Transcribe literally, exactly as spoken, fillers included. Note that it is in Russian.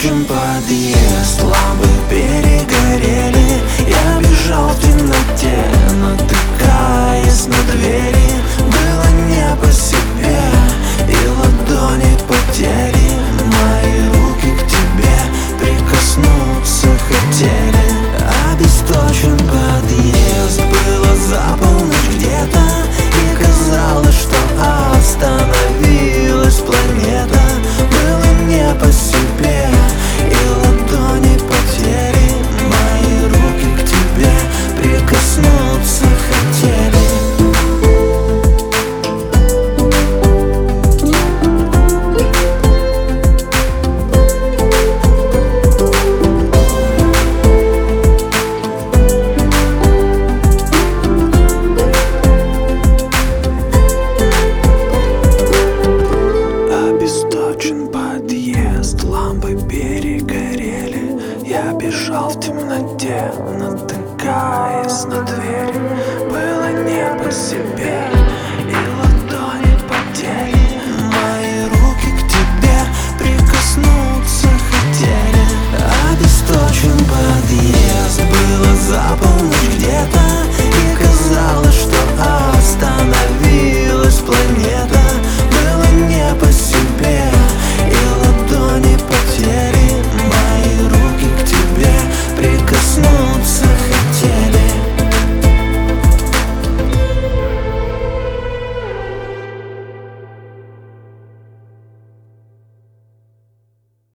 Обесточен подъезд, лампы перегорели. Я бежал в темноте, натыкаясь на двери. Было не по себе, и ладони потели. Мои руки к тебе прикоснуться хотели. Обесточен подъезд, было за полночь где-то, и казалось, что остановилась планета. Было не по себе, и ладони потели. Мои руки к тебе прикоснуться хотели. Обесточен подъезд, лампы перегорели. Я бежал в темноте, натыкаясь на двери. Было не по себе, и ладони потели.